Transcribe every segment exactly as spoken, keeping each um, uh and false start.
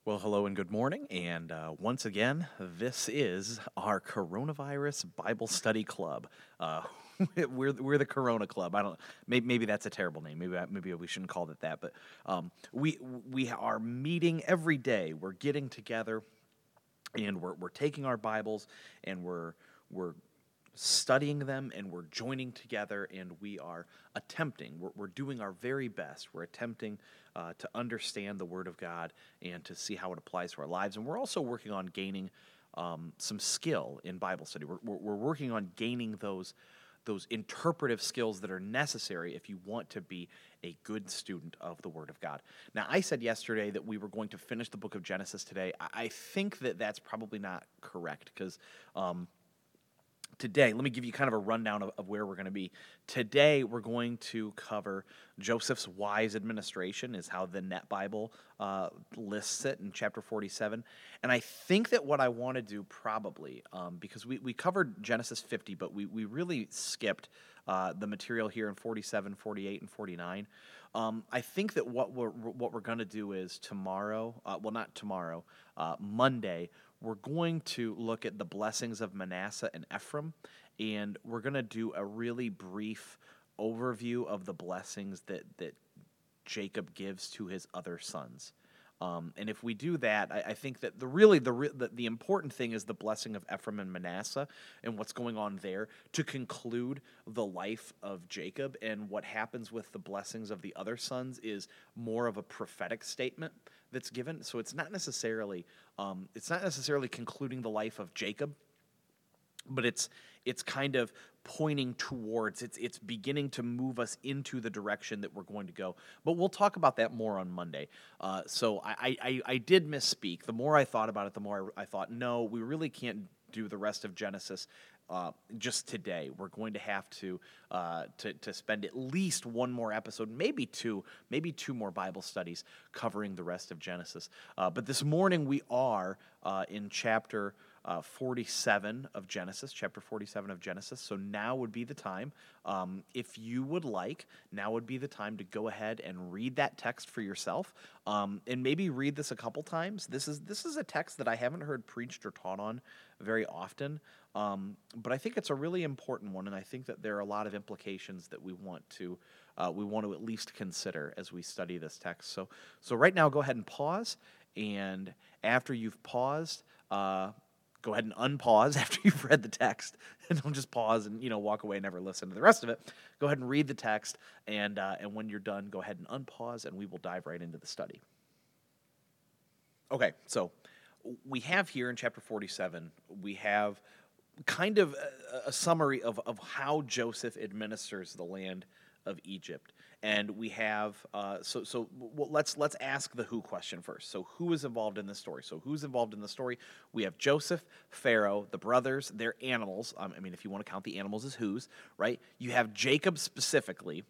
Well, hello and good morning. And uh, once again, this is our Coronavirus Bible Study Club. Uh, we're we're the Corona Club. I don't. Maybe, maybe that's a terrible name. Maybe I- maybe we shouldn't call it that. But um, we we are meeting every day. We're getting together, and we're we're taking our Bibles and we're we're studying them, and we're joining together, and we are attempting, we're, we're doing our very best. We're attempting uh, to understand the Word of God and to see how it applies to our lives. And we're also working on gaining um, some skill in Bible study. We're, we're, we're working on gaining those those interpretive skills that are necessary if you want to be a good student of the Word of God. Now, I said yesterday that we were going to finish the book of Genesis today. I, I think that that's probably not correct because um, today, let me give you kind of a rundown of, of where we're going to be. Today, we're going to cover Joseph's wise administration, is how the Net Bible uh, lists it in chapter forty-seven. And I think that what I want to do probably, um, because we, we covered Genesis fifty, but we, we really skipped uh, the material here in forty-seven, forty-eight, and forty-nine. Um, I think that what we're what we're going to do is tomorrow, uh, well, not tomorrow, uh, Monday, we're going to look at the blessings of Manasseh and Ephraim, and we're going to do a really brief overview of the blessings that, that Jacob gives to his other sons. Um, and if we do that, I, I think that the really the, the the important thing is the blessing of Ephraim and Manasseh and what's going on there to conclude the life of Jacob. And what happens with the blessings of the other sons is more of a prophetic statement that's given. So it's not necessarily um, it's not necessarily concluding the life of Jacob, but it's it's kind of pointing towards, it's it's beginning to move us into the direction that we're going to go. But we'll talk about that more on Monday. Uh, so I, I I did misspeak. The more I thought about it, the more I, I thought, no, we really can't do the rest of Genesis uh, just today. We're going to have to, uh, to to spend at least one more episode, maybe two, maybe two more Bible studies covering the rest of Genesis. Uh, but this morning we are uh, in chapter Uh, forty-seven of Genesis, chapter forty-seven of Genesis. So now would be the time, um, if you would like, now would be the time to go ahead and read that text for yourself, um, and maybe read this a couple times. This is this is a text that I haven't heard preached or taught on very often, um, but I think it's a really important one, and I think that there are a lot of implications that we want to uh, we want to at least consider as we study this text. So so right now, go ahead and pause, and after you've paused. Uh, Go ahead and unpause after you've read the text, and don't just pause and you know walk away and never listen to the rest of it. Go ahead and read the text, and uh, and when you're done, go ahead and unpause, and we will dive right into the study. Okay, so we have here in chapter forty-seven, we have kind of a, a summary of, of how Joseph administers the land of Egypt. And we have uh, so so well, let's let's ask the who question first. So who is involved in this story? So who's involved in the story? We have Joseph, Pharaoh, the brothers, their animals. Um, I mean, if you want to count the animals as who's, right? You have Jacob specifically.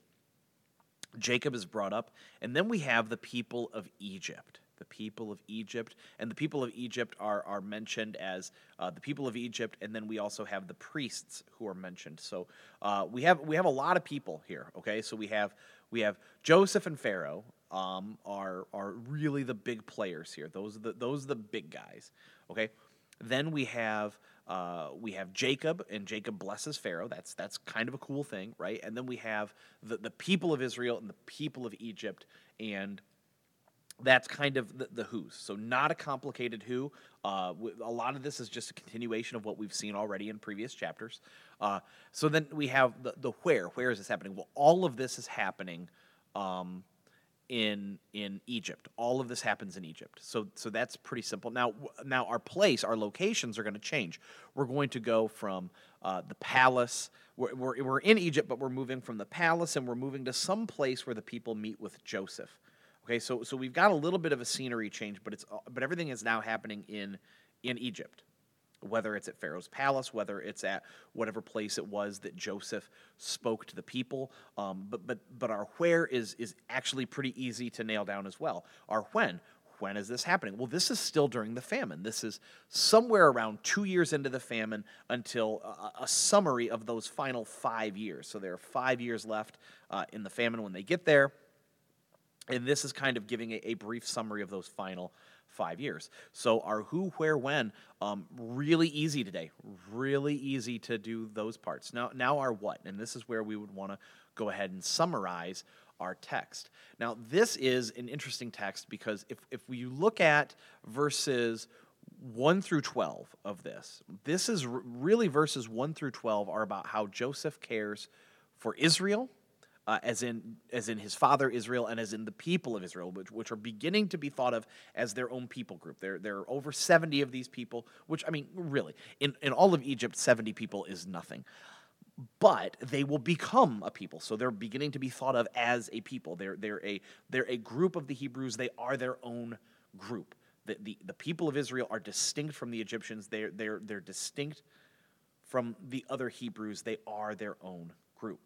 Jacob is brought up, and then we have the people of Egypt. The people of Egypt, and the people of Egypt are are mentioned as uh, the people of Egypt, and then we also have the priests who are mentioned. So uh, we have we have a lot of people here. Okay, so we have we have Joseph and Pharaoh um, are are really the big players here. Those are the those are the big guys. Okay, then we have uh, we have Jacob, and Jacob blesses Pharaoh. That's that's kind of a cool thing, right? And then we have the the people of Israel and the people of Egypt, and that's kind of the, the who's. So not a complicated who. Uh, a lot of this is just a continuation of what we've seen already in previous chapters. Uh, so then we have the, the where. Where is this happening? Well, all of this is happening um, in in Egypt. All of this happens in Egypt. So so that's pretty simple. Now now our place, our locations are going to change. We're going to go from uh, the palace. We're, we're we're in Egypt, but we're moving from the palace, and we're moving to some place where the people meet with Joseph. Okay, so so we've got a little bit of a scenery change, but it's but everything is now happening in in Egypt, whether it's at Pharaoh's palace, whether it's at whatever place it was that Joseph spoke to the people. Um, but but but our where is is actually pretty easy to nail down as well. Our when. When is this happening? Well, this is still during the famine. This is somewhere around two years into the famine until a, a summary of those final five years. So there are five years left uh, in the famine when they get there. And this is kind of giving a, a brief summary of those final five years. So our who, where, when, um, really easy today. Really easy to do those parts. Now, now our what, and this is where we would want to go ahead and summarize our text. Now, this is an interesting text because if, if we look at verses one through twelve of this, this is r- really verses one through twelve are about how Joseph cares for Israel, uh, as in as in his father Israel, and as in the people of Israel, which, which are beginning to be thought of as their own people group. There, there are over seventy of these people, which, I mean, really, in, in all of Egypt, seventy people is nothing. But they will become a people, so they're beginning to be thought of as a people. They're they're a they're a group of the Hebrews. They are their own group. The the, the people of Israel are distinct from the Egyptians. They're they're they're distinct from the other Hebrews. They are their own group.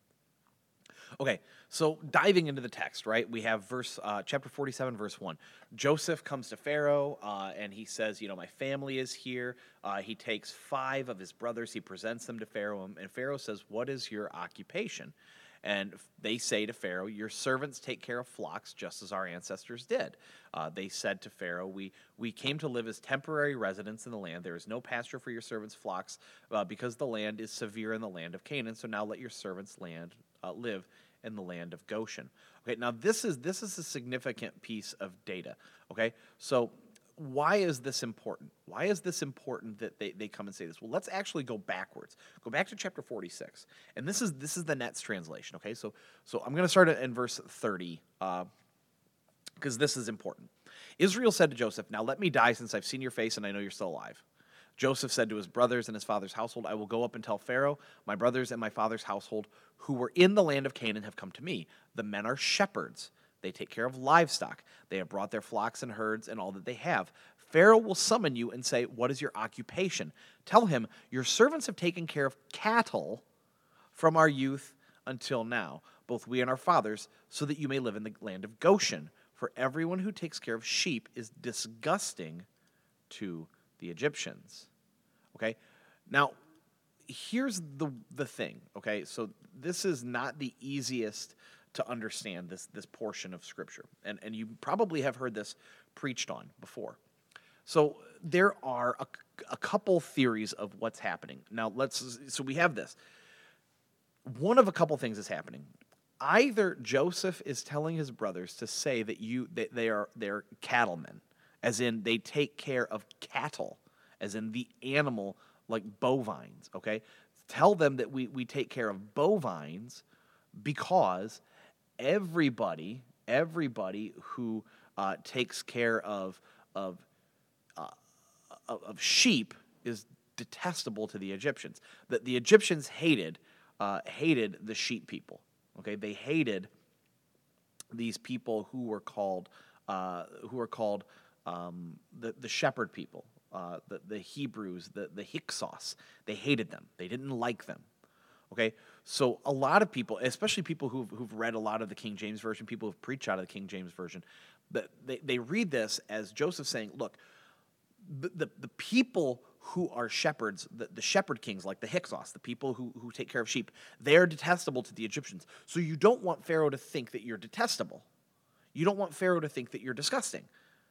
Okay, so diving into the text, right? We have verse uh, chapter forty-seven, verse one. Joseph comes to Pharaoh, uh, and he says, you know, my family is here. Uh, he takes five of his brothers. He presents them to Pharaoh, and Pharaoh says, what is your occupation? And they say to Pharaoh, your servants take care of flocks just as our ancestors did. Uh, they said to Pharaoh, we, we came to live as temporary residents in the land. There is no pasture for your servants' flocks uh, because the land is severe in the land of Canaan. So now let your servants land uh, live in the land of Goshen. Okay, now this is this is a significant piece of data. Okay, so why is this important? Why is this important that they, they come and say this? Well, let's actually go backwards. Go back to chapter forty-six. And this is this is the Net's translation, okay? So so I'm going to start in verse thirty, uh, because this is important. Israel said to Joseph, now let me die since I've seen your face and I know you're still alive. Joseph said to his brothers and his father's household, I will go up and tell Pharaoh, my brothers and my father's household who were in the land of Canaan have come to me. The men are shepherds. They take care of livestock. They have brought their flocks and herds and all that they have. Pharaoh will summon you and say, what is your occupation? Tell him, your servants have taken care of cattle from our youth until now, both we and our fathers, so that you may live in the land of Goshen. For everyone who takes care of sheep is disgusting to the Egyptians. Okay? Now, here's the the thing, okay? So this is not the easiest to understand, this this portion of Scripture. And, and you probably have heard this preached on before. So there are a, a couple theories of what's happening. Now, let's, so we have this. One of a couple things is happening. Either Joseph is telling his brothers to say that you that they are they're cattlemen, as in they take care of cattle, as in the animal, like bovines, okay? Tell them that we, we take care of bovines because everybody, everybody who uh, takes care of of, uh, of of sheep is detestable to the Egyptians. That the Egyptians hated uh, hated the sheep people. Okay, they hated these people who were called uh, who were called um, the the shepherd people, uh, the the Hebrews, the the Hyksos. They hated them. They didn't like them. Okay, so a lot of people, especially people who've who've read a lot of the King James Version, people who've preached out of the King James Version, that they they read this as Joseph saying, look, the the, the people who are shepherds, the, the shepherd kings like the Hyksos, the people who, who take care of sheep, they're detestable to the Egyptians. So you don't want Pharaoh to think that you're detestable. You don't want Pharaoh to think that you're disgusting.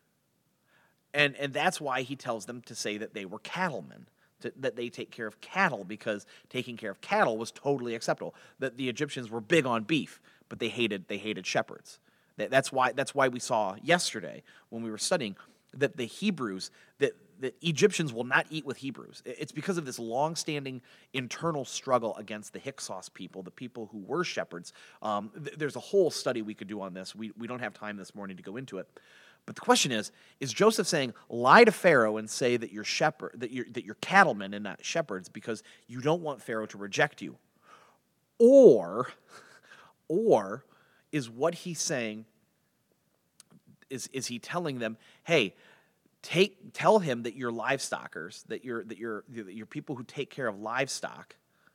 And and that's why he tells them to say that they were cattlemen, to, that they take care of cattle, because taking care of cattle was totally acceptable. That the Egyptians were big on beef, but they hated they hated shepherds. That, that's why that's why we saw yesterday when we were studying that the Hebrews, that that Egyptians will not eat with Hebrews. It's because of this long-standing internal struggle against the Hyksos people, the people who were shepherds. Um, th- there's a whole study we could do on this. We we don't have time this morning to go into it. But the question is, is Joseph saying, lie to Pharaoh and say that you're shepherd, that you're that you're cattlemen and not shepherds because you don't want Pharaoh to reject you? Or, or is what he's saying, is is he telling them, hey, Take tell him that you're livestockers, that you're that you're that you're people who take care of livestock,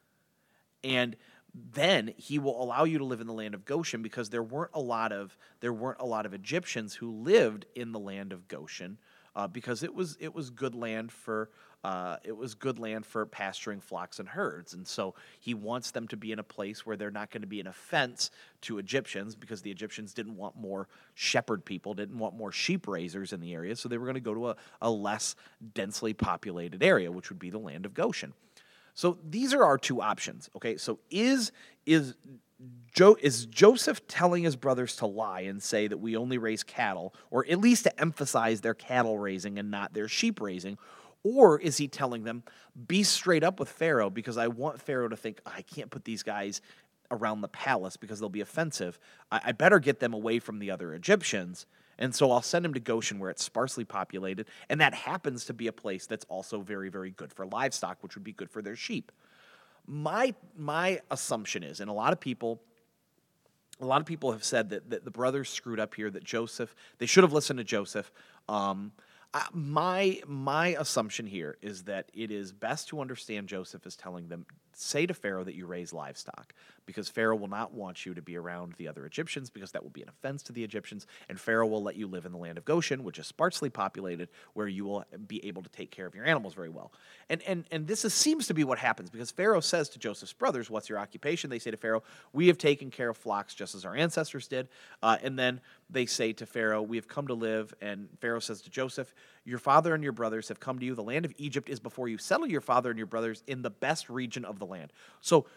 and then he will allow you to live in the land of Goshen, because there weren't a lot of there weren't a lot of Egyptians who lived in the land of Goshen uh, because it was it was good land for uh, it was good land for pasturing flocks and herds, and so he wants them to be in a place where they're not going to be an offense to Egyptians, because the Egyptians didn't want more shepherd people, didn't want more sheep raisers in the area, so they were going to go to a, a less densely populated area, which would be the land of Goshen. So these are our two options. Okay, so is is Jo- is Joseph telling his brothers to lie and say that we only raise cattle, or at least to emphasize their cattle raising and not their sheep raising? Or is he telling them, be straight up with Pharaoh, because I want Pharaoh to think, I can't put these guys around the palace because they'll be offensive. I, I better get them away from the other Egyptians. And so I'll send him to Goshen, where it's sparsely populated, and that happens to be a place that's also very, very good for livestock, which would be good for their sheep. My my assumption is, and a lot of people, a lot of people have said that, that the brothers screwed up here, that Joseph, they should have listened to Joseph. Um, I, my my assumption here is that it is best to understand Joseph as telling them, say to Pharaoh that you raise livestock, because Pharaoh will not want you to be around the other Egyptians, because that will be an offense to the Egyptians, and Pharaoh will let you live in the land of Goshen, which is sparsely populated, where you will be able to take care of your animals very well. And and and this is, seems to be what happens, because Pharaoh says to Joseph's brothers, what's your occupation? They say to Pharaoh, we have taken care of flocks just as our ancestors did. Uh, and then they say to Pharaoh, we have come to live, and Pharaoh says to Joseph, your father and your brothers have come to you. The land of Egypt is before you. Settle your father and your brothers in the best region of the land. So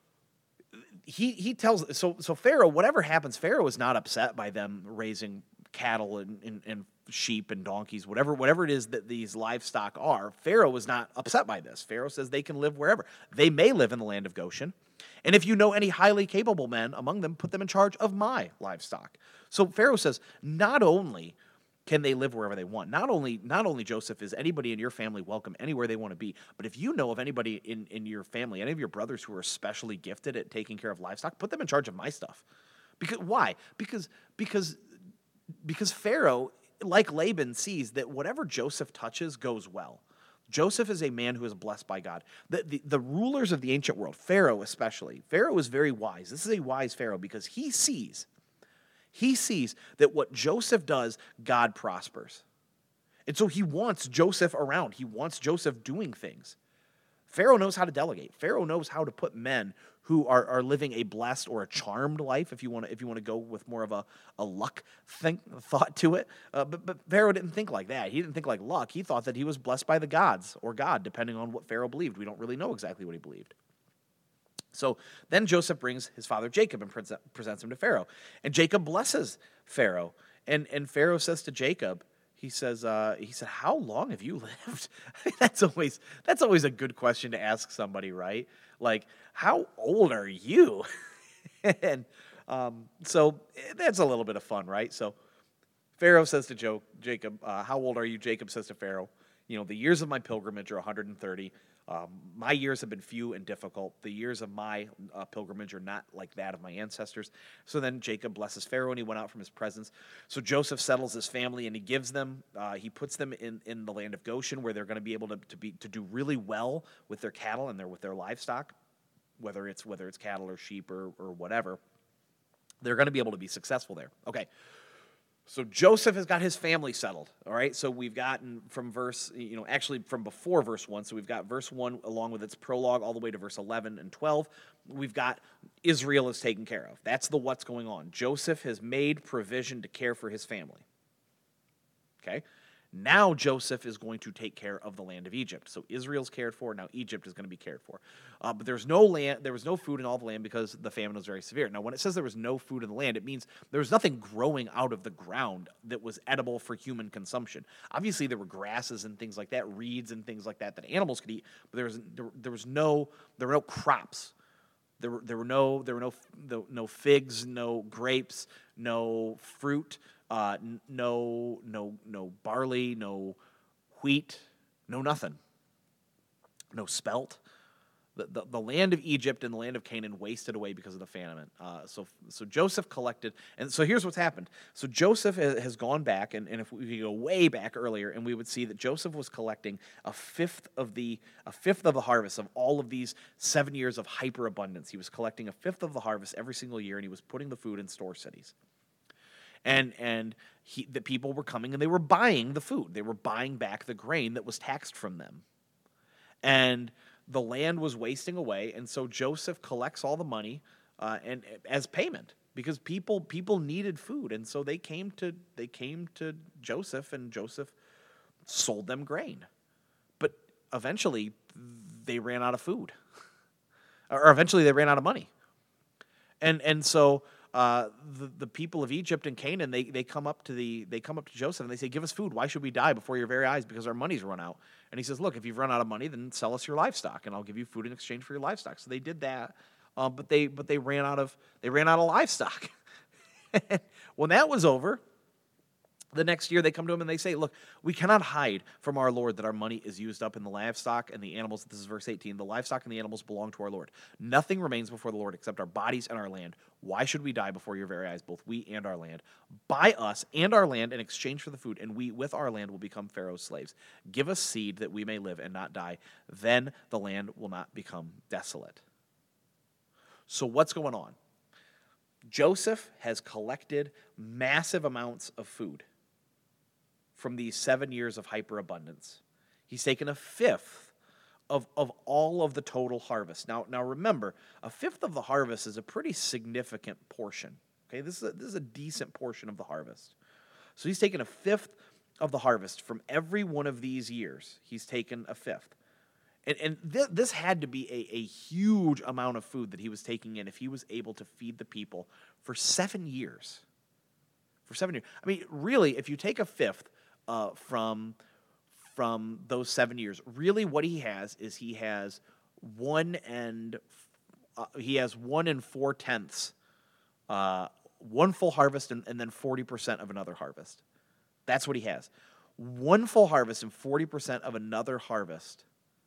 he he tells, so so Pharaoh, whatever happens, Pharaoh is not upset by them raising cattle and, and, and sheep and donkeys, whatever whatever it is that these livestock are. Pharaoh is not upset by this. Pharaoh says they can live wherever. They may live in the land of Goshen. And if you know any highly capable men among them, put them in charge of my livestock. So Pharaoh says, not only can they live wherever they want, not only not only Joseph, is anybody in your family welcome anywhere they want to be, but if you know of anybody in, in your family, any of your brothers who are especially gifted at taking care of livestock, put them in charge of my stuff. Because why? Because because because Pharaoh, like Laban, sees that whatever Joseph touches goes well. Joseph is a man who is blessed by God. The, the, the rulers of the ancient world, Pharaoh especially, Pharaoh is very wise. This is a wise Pharaoh, because he sees, he sees that what Joseph does, God prospers. And so he wants Joseph around. He wants Joseph doing things. Pharaoh knows how to delegate. Pharaoh knows how to put men who are, are living a blessed or a charmed life, if you want to if you want to go with more of a, a luck think, thought to it. Uh, but, but Pharaoh didn't think like that. He didn't think like luck. He thought that he was blessed by the gods, or God, depending on what Pharaoh believed. We don't really know exactly what he believed. So then Joseph brings his father Jacob and present, presents him to Pharaoh. And Jacob blesses Pharaoh. And, and Pharaoh says to Jacob, He says, uh, he said, how long have you lived? that's always that's always a good question to ask somebody, right? Like, how old are you? and um, so that's a little bit of fun, right? So Pharaoh says to Joe, Jacob, uh, how old are you? Jacob says to Pharaoh, you know, the years of my pilgrimage are one hundred thirty. Um, my years have been few and difficult. The years of my uh, pilgrimage are not like that of my ancestors. So then Jacob blesses Pharaoh, and he went out from his presence. So Joseph settles his family, and he gives them, uh, he puts them in, in the land of Goshen, where they're going to be able to, to be to do really well with their cattle and their with their livestock, whether it's whether it's cattle or sheep or or whatever. They're going to be able to be successful there. Okay. So Joseph has got his family settled, all right? So we've gotten from verse, you know, actually from before verse one. So we've got verse one along with its prologue all the way to verse eleven and twelve. We've got Israel is taken care of. That's the what's going on. Joseph has made provision to care for his family, okay? Now Joseph is going to take care of the land of Egypt. So Israel's cared for. Now Egypt is going to be cared for. Uh, but there's no land. There was no food in all the land because the famine was very severe. Now, when it says there was no food in the land, it means there was nothing growing out of the ground that was edible for human consumption. Obviously, there were grasses and things like that, reeds and things like that that animals could eat. But there was there, there was no there were no crops. There were there were no there were no no, no figs, no grapes, no fruit. Uh, no, no, no barley, no wheat, no nothing, no spelt. The, the, the land of Egypt and the land of Canaan wasted away because of the famine. Uh, so, so Joseph collected, and so here's what's happened. So Joseph has, has gone back, and, and if we go way back earlier, and we would see that Joseph was collecting a fifth of the a fifth of the harvest of all of these seven years of hyperabundance. He was collecting a fifth of the harvest every single year, and he was putting the food in store cities. and and he, the people were coming and they were buying the food. They were buying back the grain that was taxed from them, and the land was wasting away. And so Joseph collects all the money uh, and as payment because people people needed food, and so they came to they came to Joseph, and Joseph sold them grain. But eventually, they ran out of food, or eventually they ran out of money, and and so uh, the the people of Egypt and Canaan they they come up to the they come up to Joseph and they say, "Give us food. Why should we die before your very eyes? Because our money's run out." And he says, "Look, if you've run out of money, then sell us your livestock, and I'll give you food in exchange for your livestock." So they did that, uh, but they but they ran out of they ran out of livestock. When that was over, the next year they come to him and they say, "Look, we cannot hide from our Lord that our money is used up in the livestock and the animals." This is verse eighteen. "The livestock and the animals belong to our Lord. Nothing remains before the Lord except our bodies and our land. Why should we die before your very eyes, both we and our land? Buy us and our land in exchange for the food, and we with our land will become Pharaoh's slaves. Give us seed that we may live and not die. Then the land will not become desolate." So what's going on? Joseph has collected massive amounts of food from these seven years of hyperabundance. He's taken a fifth of, of all of the total harvest. Now, now remember, a fifth of the harvest is a pretty significant portion. Okay, this is a, this is a decent portion of the harvest. So he's taken a fifth of the harvest from every one of these years. He's taken a fifth. And, and th- this had to be a, a huge amount of food that he was taking in if he was able to feed the people for seven years. For seven years. I mean, really, if you take a fifth uh, from, from those seven years, really what he has is he has one and uh, he has one and four tenths, uh, one full harvest and, and then forty percent of another harvest. That's what he has. One full harvest and forty percent of another harvest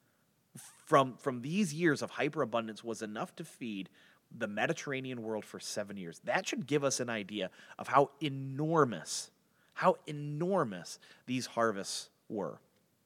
from, from these years of hyperabundance was enough to feed the Mediterranean world for seven years. That should give us an idea of how enormous, how enormous these harvests were.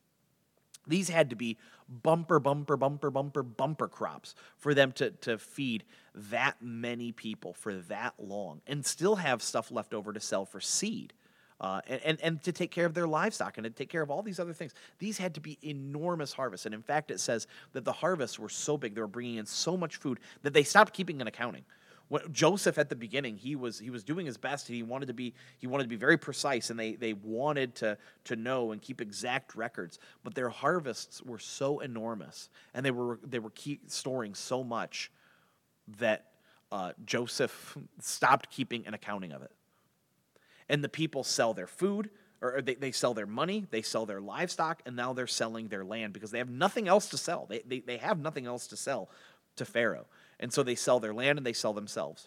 These had to be bumper, bumper, bumper, bumper, bumper crops for them to, to feed that many people for that long and still have stuff left over to sell for seed. Uh, and, and, and to take care of their livestock and to take care of all these other things. These had to be enormous harvests. And in fact, it says that the harvests were so big, they were bringing in so much food that they stopped keeping an accounting. When Joseph at the beginning, he was he was doing his best. He wanted to be he wanted to be very precise, and they they wanted to to know and keep exact records. But their harvests were so enormous, and they were they were keep storing so much that uh, Joseph stopped keeping an accounting of it. And the people sell their food, or they, they sell their money, they sell their livestock, and now they're selling their land because they have nothing else to sell. They, they, they have nothing else to sell to Pharaoh. And so they sell their land and they sell themselves.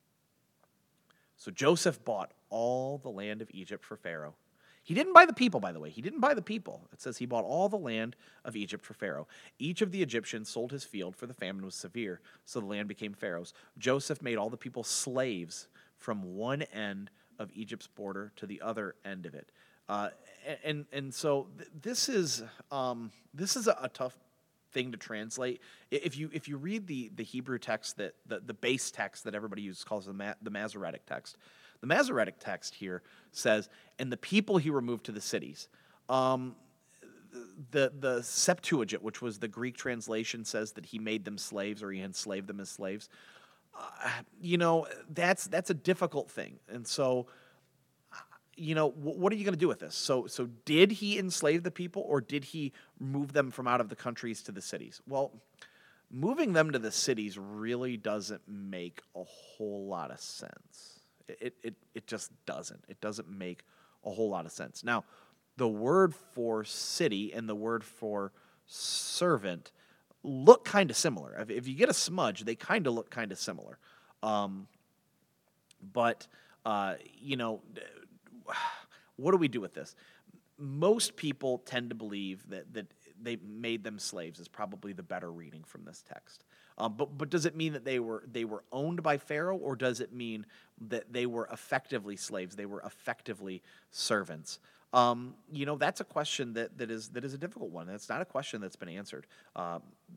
So Joseph bought all the land of Egypt for Pharaoh. He didn't buy the people, by the way. He didn't buy the people. It says he bought all the land of Egypt for Pharaoh. Each of the Egyptians sold his field, for the famine was severe, so the land became Pharaoh's. Joseph made all the people slaves from one end of Egypt's border to the other end of it, uh, and and so th- this is um, this is a, a tough thing to translate. If you if you read the the Hebrew text that the, the base text that everybody uses calls the Ma- the Masoretic text, the Masoretic text here says, "And the people he removed to the cities." Um, the the Septuagint, which was the Greek translation, says that he made them slaves or he enslaved them as slaves. Uh, you know, that's that's a difficult thing. And so, you know, w- what are you going to do with this? So, so did he enslave the people, or did he move them from out of the countries to the cities? Well, moving them to the cities really doesn't make a whole lot of sense. It it it just doesn't. It doesn't make a whole lot of sense. Now, the word for city and the word for servant look kind of similar. If, if you get a smudge, they kind of look kind of similar. Um, but, uh, you know, what do we do with this? Most people tend to believe that, that they made them slaves is probably the better reading from this text. Um, but but does it mean that they were they were owned by Pharaoh, or does it mean that they were effectively slaves? They were effectively servants. Um, you know, that's a question that, that is that is a difficult one. It's not a question that's been answered. Um,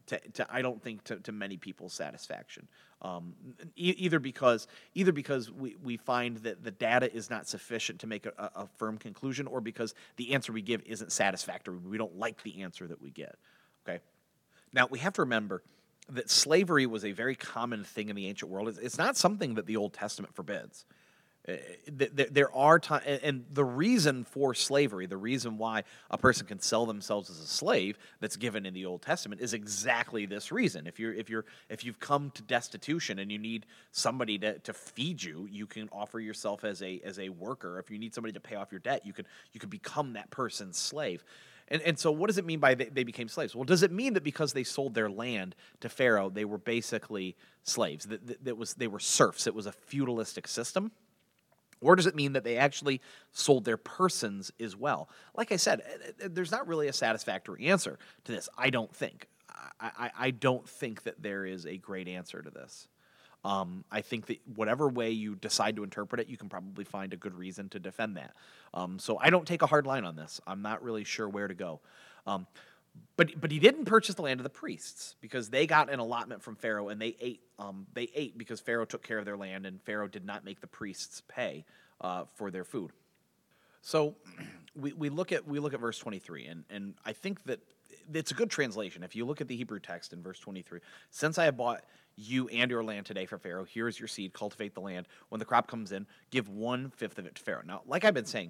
to, to I don't think to, to many people's satisfaction. Um, e- either because either because we, we find that the data is not sufficient to make a, a firm conclusion, or because the answer we give isn't satisfactory. We don't like the answer that we get. Okay. Now we have to remember that slavery was a very common thing in the ancient world. It's, it's not something that the Old Testament forbids. Uh, th- there are times, and the reason for slavery, the reason why a person can sell themselves as a slave, that's given in the Old Testament, is exactly this reason. If you're, if you're, if you've come to destitution and you need somebody to, to feed you, you can offer yourself as a as a worker. If you need somebody to pay off your debt, you could you could become that person's slave. And and so, what does it mean by they, they became slaves? Well, does it mean that because they sold their land to Pharaoh, they were basically slaves? That, that, that was they were serfs. It was a feudalistic system. Or does it mean that they actually sold their persons as well? Like I said, there's not really a satisfactory answer to this, I don't think. I, I, I don't think that there is a great answer to this. Um, I think that whatever way you decide to interpret it, you can probably find a good reason to defend that. Um, so I don't take a hard line on this. I'm not really sure where to go. Um, But but he didn't purchase the land of the priests, because they got an allotment from Pharaoh, and they ate um, they ate because Pharaoh took care of their land, and Pharaoh did not make the priests pay uh, for their food. So we, we look at we look at verse twenty-three, and, and I think that it's a good translation. If you look at the Hebrew text in verse twenty-three, since I have bought you and your land today for Pharaoh, here is your seed, cultivate the land. When the crop comes in, give one-fifth of it to Pharaoh. Now, like I've been saying,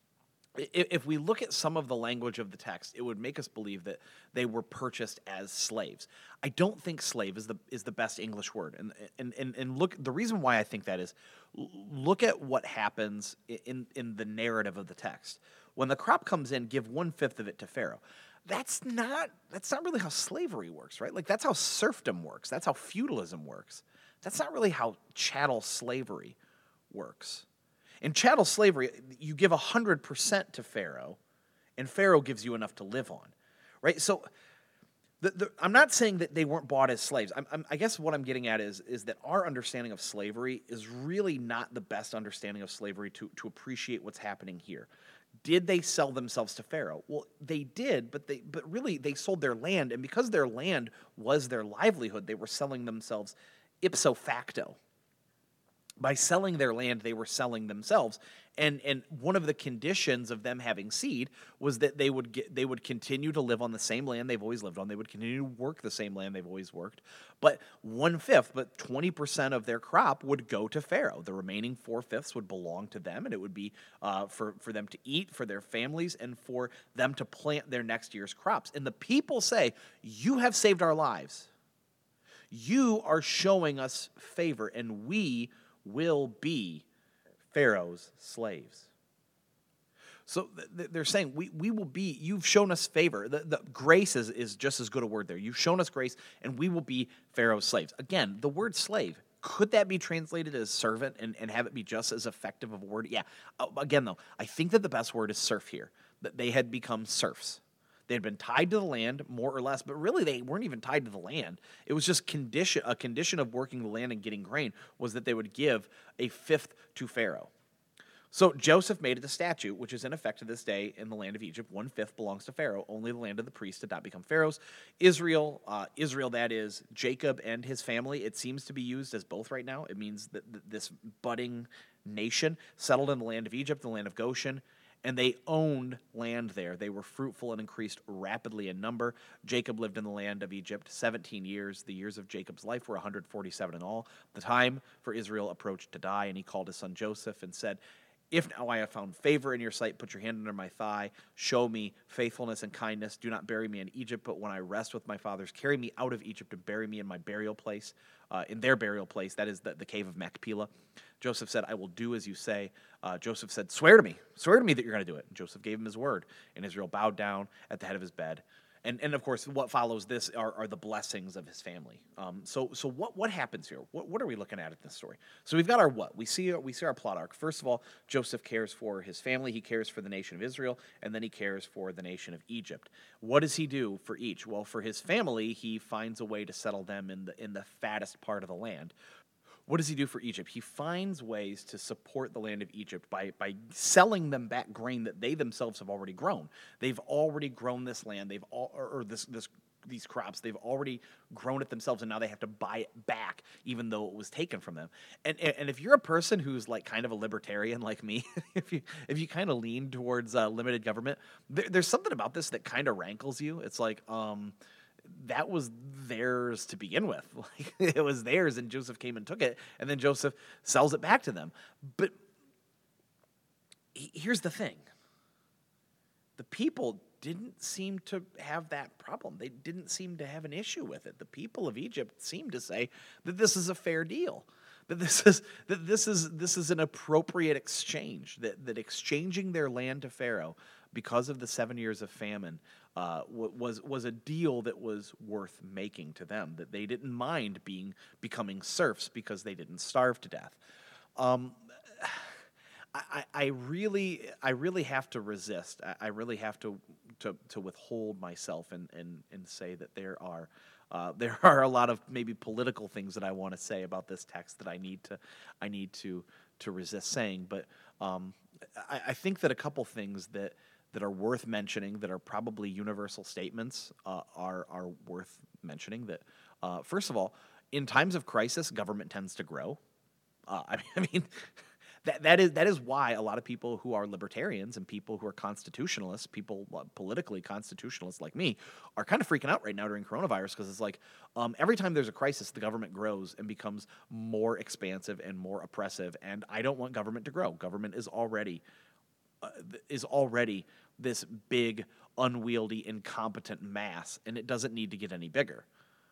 if we look at some of the language of the text, it would make us believe that they were purchased as slaves. I don't think slave is the is the best English word. And and and, and look, the reason why I think that is, look at what happens in, in the narrative of the text. When the crop comes in, give one-fifth of it to Pharaoh. That's not that's not really how slavery works, right? Like, that's how serfdom works. That's how feudalism works. That's not really how chattel slavery works. In chattel slavery, you give one hundred percent to Pharaoh, and Pharaoh gives you enough to live on, right? So the, the, I'm not saying that they weren't bought as slaves. I'm, I'm, I guess what I'm getting at is, is that our understanding of slavery is really not the best understanding of slavery to, to appreciate what's happening here. Did they sell themselves to Pharaoh? Well, they did, but they but really they sold their land, and because their land was their livelihood, they were selling themselves ipso facto. By selling their land, they were selling themselves, and and one of the conditions of them having seed was that they would get they would continue to live on the same land they've always lived on. They would continue to work the same land they've always worked, but one fifth, but twenty percent of their crop would go to Pharaoh. The remaining four fifths would belong to them, and it would be uh, for for them to eat, for their families, and for them to plant their next year's crops. And the people say, "You have saved our lives. You are showing us favor, and we will be Pharaoh's slaves." So th- they're saying, we, we will be, you've shown us favor. The, the grace is, is just as good a word there. You've shown us grace, and we will be Pharaoh's slaves. Again, the word slave, could that be translated as servant and, and have it be just as effective of a word? Yeah. Uh, again, though, I think that the best word is serf here, that they had become serfs. They had been tied to the land, more or less, but really they weren't even tied to the land. It was just condition a condition of working the land and getting grain was that they would give a fifth to Pharaoh. So Joseph made it a statute, which is in effect to this day in the land of Egypt. One-fifth belongs to Pharaoh. Only the land of the priests did not become Pharaoh's. Israel, uh, Israel, that is, Jacob and his family, it seems to be used as both right now. It means that this budding nation settled in the land of Egypt, the land of Goshen, and they owned land there. They were fruitful and increased rapidly in number. Jacob lived in the land of Egypt seventeen years. The years of Jacob's life were one hundred forty-seven in all. The time for Israel approached to die, and he called his son Joseph and said, "If now I have found favor in your sight, put your hand under my thigh. Show me faithfulness and kindness. Do not bury me in Egypt, but when I rest with my fathers, carry me out of Egypt and bury me in my burial place, uh, in their burial place." That is the, the cave of Machpelah. Joseph said, "I will do as you say." Uh, Joseph said, "Swear to me. Swear to me that you're going to do it." And Joseph gave him his word, and Israel bowed down at the head of his bed. And, and of course, what follows this are, are the blessings of his family. Um, so so what, what happens here? What, what are we looking at in this story? So we've got our what? We see, we see our plot arc. First of all, Joseph cares for his family. He cares for the nation of Israel, and then he cares for the nation of Egypt. What does he do for each? Well, for his family, he finds a way to settle them in the in the fattest part of the land. What does he do for Egypt? He finds ways to support the land of Egypt by, by selling them back grain that they themselves have already grown. They've already grown this land. They've all, or, or this this these crops. They've already grown it themselves, and now they have to buy it back, even though it was taken from them. And and, and if you're a person who's like kind of a libertarian like me, if you if you kind of lean towards uh, limited government, there, there's something about this that kind of rankles you. It's like, um, that was theirs to begin with. Like, it was theirs, and Joseph came and took it, and then Joseph sells it back to them. But here's the thing. The people didn't seem to have that problem. They didn't seem to have an issue with it. The people of Egypt seemed to say that this is a fair deal, that this is that this is this is an appropriate exchange, that that exchanging their land to Pharaoh because of the seven years of famine uh, was was a deal that was worth making to them. That they didn't mind being becoming serfs because they didn't starve to death. Um, I, I really, I really have to resist. I, I really have to, to, to withhold myself and, and, and say that there are, uh, there are a lot of maybe political things that I want to say about this text that I need to, I need to, to resist saying. But um, I, I think that a couple things that that are worth mentioning, that are probably universal statements, uh, are are worth mentioning. That uh, first of all, in times of crisis, government tends to grow. Uh, I mean. I mean That that is that is why a lot of people who are libertarians and people who are constitutionalists, people uh, politically constitutionalists like me, are kind of freaking out right now during coronavirus, because it's like um, every time there's a crisis, the government grows and becomes more expansive and more oppressive. And I don't want government to grow. Government is already uh, is already this big, unwieldy, incompetent mass, and it doesn't need to get any bigger.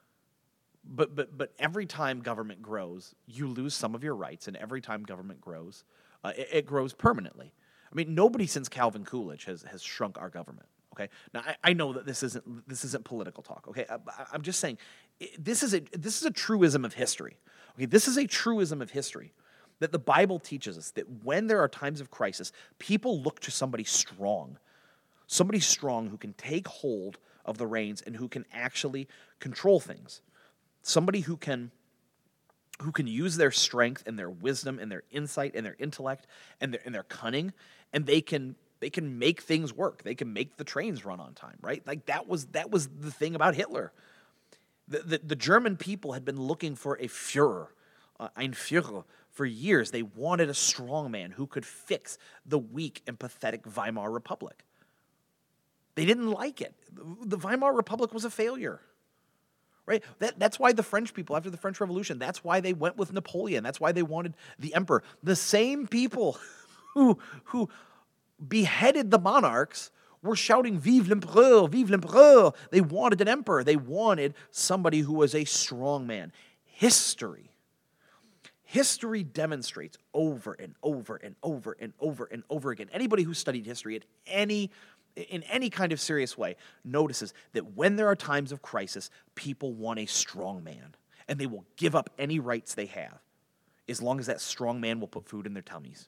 But but but every time government grows, you lose some of your rights, and every time government grows, uh, it, it grows permanently. I mean, nobody since Calvin Coolidge has, has shrunk our government. Okay, now I, I know that this isn't this isn't political talk. Okay, I, I'm just saying this is a this is a truism of history. Okay, this is a truism of history that the Bible teaches us, that when there are times of crisis, people look to somebody strong, somebody strong who can take hold of the reins and who can actually control things. Somebody who can who can use their strength and their wisdom and their insight and their intellect and their and their cunning, and they can they can make things work. They can make the trains run on time, right? Like that was that was the thing about Hitler. The the, the German people had been looking for a Führer, uh, ein Führer, for years. They wanted a strong man who could fix the weak and pathetic Weimar Republic. They didn't like it. The Weimar Republic was a failure. Right? That, that's why the French people, after the French Revolution, that's why they went with Napoleon. That's why they wanted the emperor. The same people who, who beheaded the monarchs were shouting, "Vive l'empereur, vive l'empereur." They wanted an emperor. They wanted somebody who was a strong man. History. History demonstrates over and over and over and over and over again. Anybody who studied history at any in any kind of serious way, notices that when there are times of crisis, people want a strong man, and they will give up any rights they have as long as that strong man will put food in their tummies.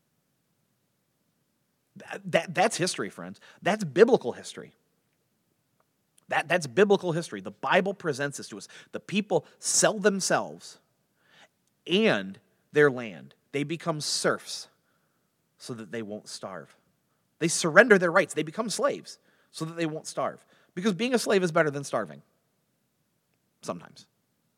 That, that, that's history, friends. That's biblical history. That, that's biblical history. The Bible presents this to us. The people sell themselves and their land. They become serfs so that they won't starve. They surrender their rights. They become slaves so that they won't starve. Because being a slave is better than starving. Sometimes.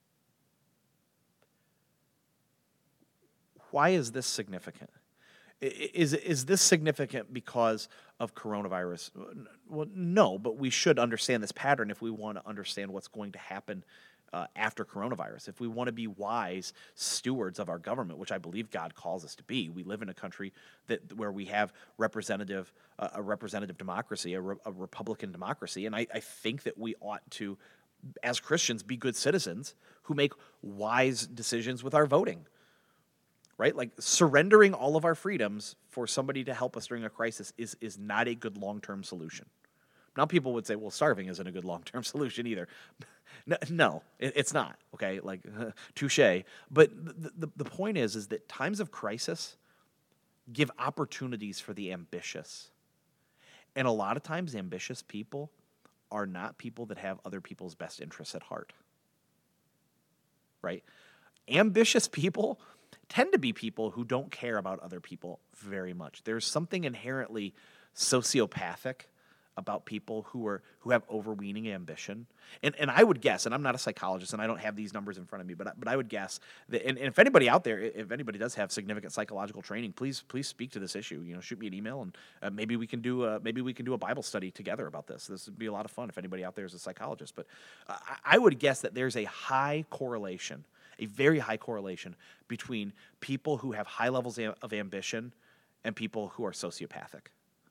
Why is this significant? Is, is this significant because of coronavirus? Well, no, but we should understand this pattern if we want to understand what's going to happen Uh, after coronavirus. If we want to be wise stewards of our government, which I believe God calls us to be. We live in a country that where we have representative uh, a representative democracy, a, re- a Republican democracy, and I, I think that we ought to, as Christians, be good citizens who make wise decisions with our voting. Right? Like surrendering all of our freedoms for somebody to help us during a crisis is is not a good long-term solution. Now people would say, well, starving isn't a good long-term solution either. No, no it, it's not, okay? Like, uh, touche. But the, the, the point is, is that times of crisis give opportunities for the ambitious. And a lot of times, ambitious people are not people that have other people's best interests at heart. Right? Ambitious people tend to be people who don't care about other people very much. There's something inherently sociopathic about people who are who have overweening ambition. And and I would guess, and I'm not a psychologist, and I don't have these numbers in front of me, but I- but I would guess that, and, and if anybody out there, if anybody does have significant psychological training, please please speak to this issue. You know, shoot me an email, and uh, maybe we can do a, maybe we can do a Bible study together about this. This would be a lot of fun if anybody out there is a psychologist. But uh, I I would guess that there's a high correlation, a very high correlation between people who have high levels a- of ambition and people who are sociopathic.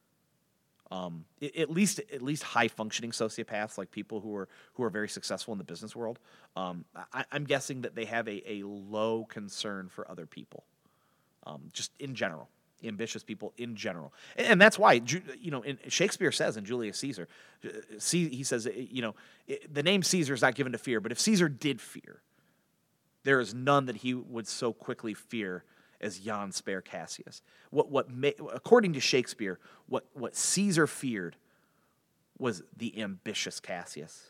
Um, i- at least at least high functioning sociopaths, like people who are who are very successful in the business world. Um, I, I'm guessing that they have a, a low concern for other people, um, just in general, ambitious people in general, and, and that's why Ju- you know in, Shakespeare says in Julius Caesar, uh, C, he says uh, you know it, the name Caesar is not given to fear, but if Caesar did fear, there is none that he would so quickly fear as Jan Spare Cassius. What what ma- according to Shakespeare, what what Caesar feared was the ambitious Cassius.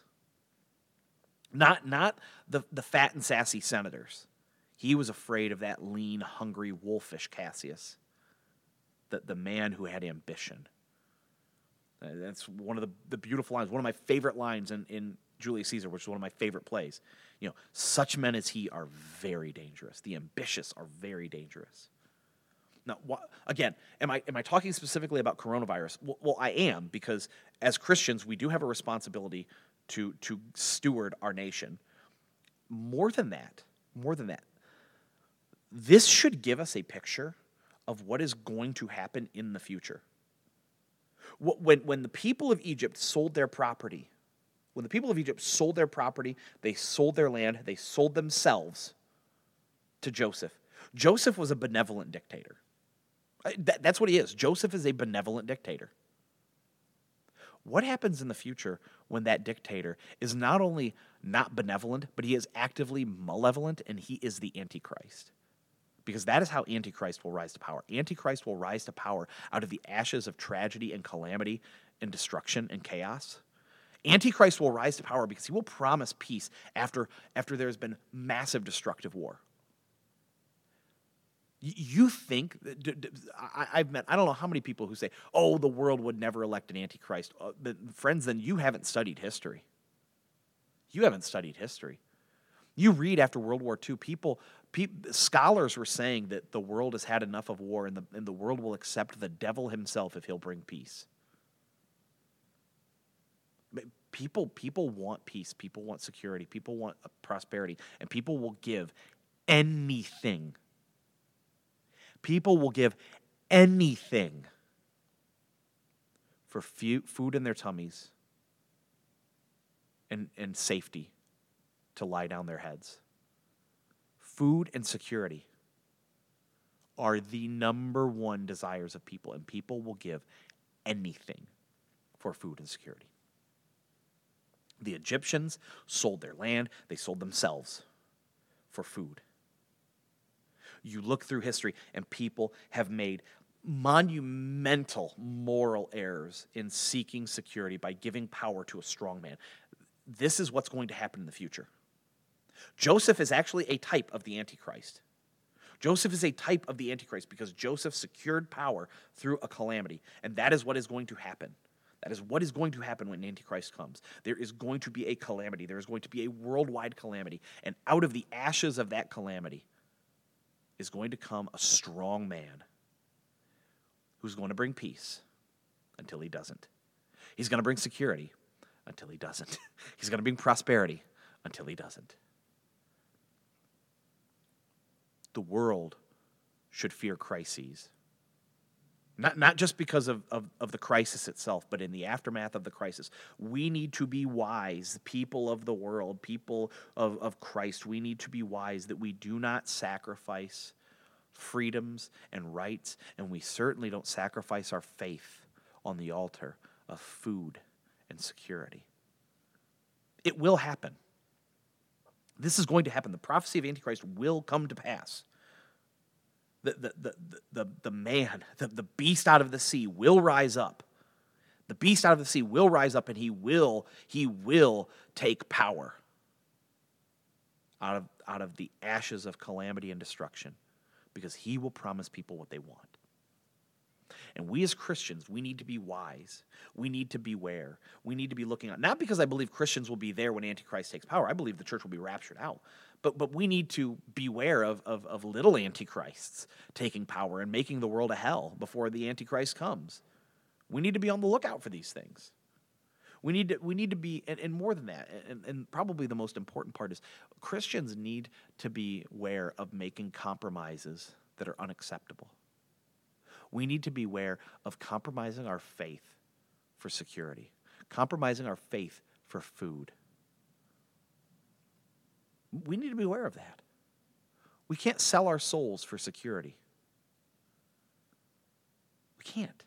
Not not the the fat and sassy senators. He was afraid of that lean, hungry, wolfish Cassius. The the man who had ambition. Uh, That's one of the, the beautiful lines, one of my favorite lines in, in Julius Caesar, which is one of my favorite plays. You know, such men as he are very dangerous. The ambitious are very dangerous. Now, wh- again, am I am I talking specifically about coronavirus? Well, well, I am, because as Christians, we do have a responsibility to to steward our nation. More than that, more than that, this should give us a picture of what is going to happen in the future. Wh- When, when the people of Egypt sold their property, when the people of Egypt sold their property, they sold their land, they sold themselves to Joseph. Joseph was a benevolent dictator. Uh, that- that's what he is. Joseph is a benevolent dictator. What happens in the future when that dictator is not only not benevolent, but he is actively malevolent, and he is the Antichrist? Because that is how Antichrist will rise to power. Antichrist will rise to power out of the ashes of tragedy and calamity and destruction and chaos. Antichrist will rise to power because he will promise peace after, after there has been massive destructive war. Y- You think, that- d- d- I, I've met, I don't know how many people who say, oh, the world would never elect an Antichrist. Uh, but friends, then you haven't studied history. You haven't studied history. You read after World War Two, people, peop scholars were saying that the world has had enough of war, and the, and the world will accept the devil himself if he'll bring peace. But People, people want peace. People want security. People want uh, prosperity, and people will give anything. People will give anything for fu- food in their tummies and, and safety to lie down their heads. Food and security are the number one desires of people, and people will give anything for food and security. The Egyptians sold their land, they sold themselves for food. You look through history, and people have made monumental moral errors in seeking security by giving power to a strong man. This is what's going to happen in the future. Joseph is actually a type of the Antichrist. Joseph is a type of the Antichrist because Joseph secured power through a calamity, and that is what is going to happen. That is what is going to happen when Antichrist comes. There is going to be a calamity. There is going to be a worldwide calamity, and out of the ashes of that calamity is going to come a strong man who's going to bring peace until he doesn't. He's going to bring security until he doesn't. He's going to bring prosperity until he doesn't. The world should fear crises. Not, not just because of, of, of the crisis itself, but in the aftermath of the crisis. We need to be wise, people of the world, people of, of Christ. We need to be wise that we do not sacrifice freedoms and rights, and we certainly don't sacrifice our faith on the altar of food and security. It will happen. This is going to happen. The prophecy of Antichrist will come to pass. The, the, the, the, the man, the, the beast out of the sea will rise up. The beast out of the sea will rise up, and he will, he will take power out of, out of the ashes of calamity and destruction, because he will promise people what they want. And we as Christians, we need to be wise. We need to beware. We need to be looking out. Not because I believe Christians will be there when Antichrist takes power. I believe the church will be raptured out. But but we need to beware of, of, of little Antichrists taking power and making the world a hell before the Antichrist comes. We need to be on the lookout for these things. We need to, we need to be, and, and more than that, and, and probably the most important part is Christians need to be aware of making compromises that are unacceptable. We need to be aware of compromising our faith for security, compromising our faith for food. We need to be aware of that. We can't sell our souls for security. We can't.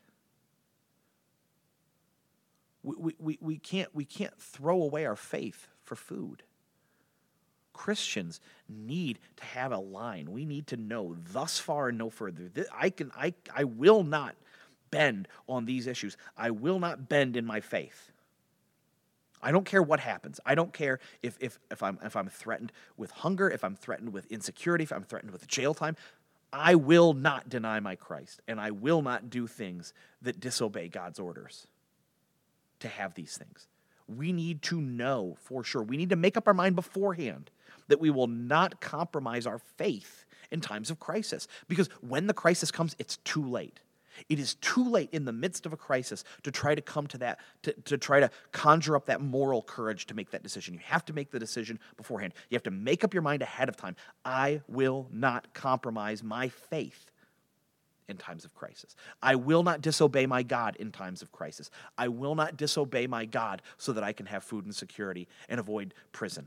We, we, we, can't, we can't throw away our faith for food. Christians need to have a line. We need to know thus far and no further. I can, I, I will not bend on these issues. I will not bend in my faith. I don't care what happens. I don't care if, if, if, I'm, if I'm threatened with hunger, if I'm threatened with insecurity, if I'm threatened with jail time. I will not deny my Christ, and I will not do things that disobey God's orders to have these things. We need to know for sure. We need to make up our mind beforehand that we will not compromise our faith in times of crisis. Because when the crisis comes, it's too late. It is too late in the midst of a crisis to try to come to that, to, to try to conjure up that moral courage to make that decision. You have to make the decision beforehand. You have to make up your mind ahead of time. I will not compromise my faith in times of crisis. I will not disobey my God in times of crisis. I will not disobey my God so that I can have food and security and avoid prison.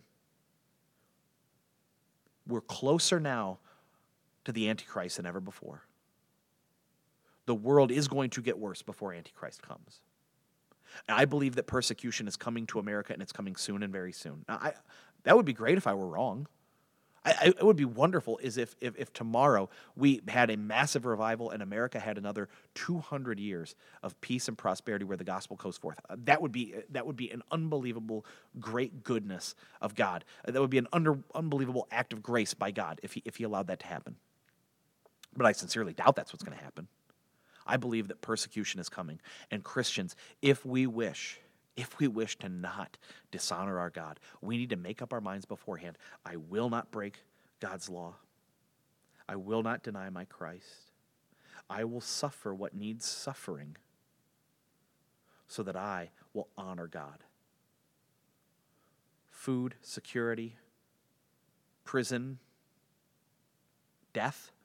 We're closer now to the Antichrist than ever before. The world is going to get worse before Antichrist comes. And I believe that persecution is coming to America, and it's coming soon and very soon. Now, I, that would be great if I were wrong. I, it would be wonderful is if, if if tomorrow we had a massive revival and America had another two hundred years of peace and prosperity where the gospel goes forth. That would be that would be an unbelievable great goodness of God. That would be an under, unbelievable act of grace by God if he, if he allowed that to happen. But I sincerely doubt that's what's going to happen. I believe that persecution is coming. And Christians, if we wish... If we wish to not dishonor our God, we need to make up our minds beforehand. I will not break God's law. I will not deny my Christ. I will suffer what needs suffering so that I will honor God. Food, security, prison, death.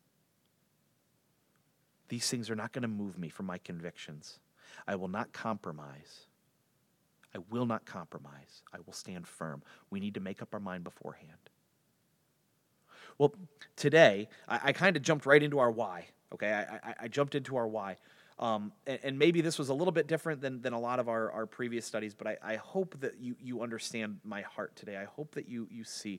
These things are not going to move me from my convictions. I will not compromise. I will not compromise. I will stand firm. We need to make up our mind beforehand. Well, today, I, I kind of jumped right into our why. Okay, I, I, I jumped into our why. Um, and, and maybe this was a little bit different than, than a lot of our, our previous studies, but I, I hope that you, you understand my heart today. I hope that you, you see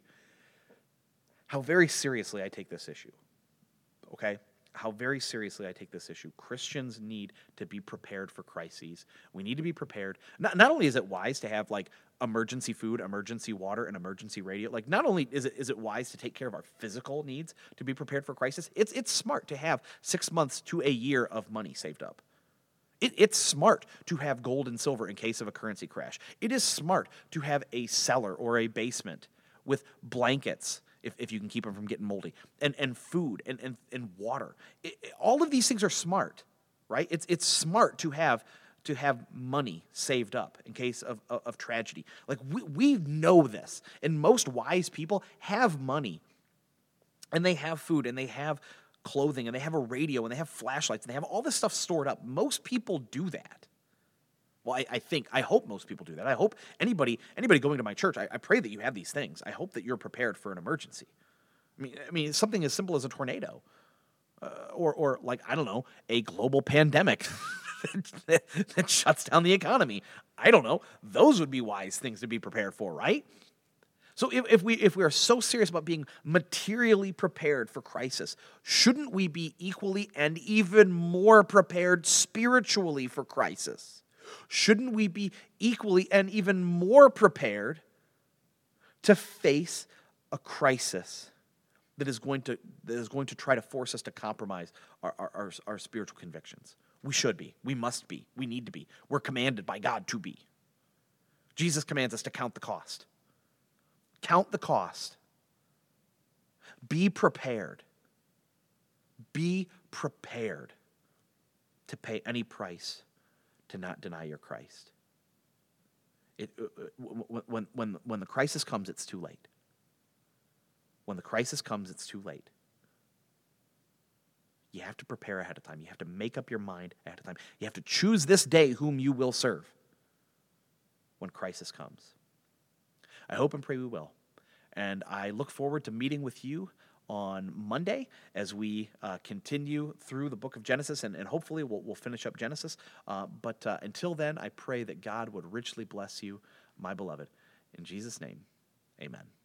how very seriously I take this issue. Okay? How very seriously I take this issue. Christians need to be prepared for crises. We need to be prepared. Not, not only is it wise to have like emergency food, emergency water, and emergency radio, like not only is it is it wise to take care of our physical needs to be prepared for crisis, it's it's smart to have six months to a year of money saved up. It, it's smart to have gold and silver in case of a currency crash. It is smart to have a cellar or a basement with blankets, if, if you can keep them from getting moldy, and, and food and, and, and water. It, it, all of these things are smart, right? It's it's smart to have to have money saved up in case of, of, of tragedy. Like we, we know this, and most wise people have money, and they have food, and they have clothing, and they have a radio, and they have flashlights, and they have all this stuff stored up. Most people do that. Well, I, I think, I hope most people do that. I hope anybody anybody going to my church, I, I pray that you have these things. I hope that you're prepared for an emergency. I mean, I mean, something as simple as a tornado, uh, or or like, I don't know, a global pandemic that, that shuts down the economy. I don't know. Those would be wise things to be prepared for, right? So if, if we if we are so serious about being materially prepared for crisis, shouldn't we be equally and even more prepared spiritually for crisis? Shouldn't we be equally and even more prepared to face a crisis that is going to that is going to try to force us to compromise our, our, our, our spiritual convictions? We should be. We must be. We need to be. We're commanded by God to be. Jesus commands us to count the cost. Count the cost. Be prepared. Be prepared to pay any price to not deny your Christ. It, when, when, when the crisis comes, it's too late. When the crisis comes, it's too late. You have to prepare ahead of time. You have to make up your mind ahead of time. You have to choose this day whom you will serve when crisis comes. I hope and pray we will. And I look forward to meeting with you on Monday as we uh, continue through the book of Genesis, and, and hopefully we'll, we'll finish up Genesis. Uh, but uh, until then, I pray that God would richly bless you, my beloved. In Jesus' name, amen.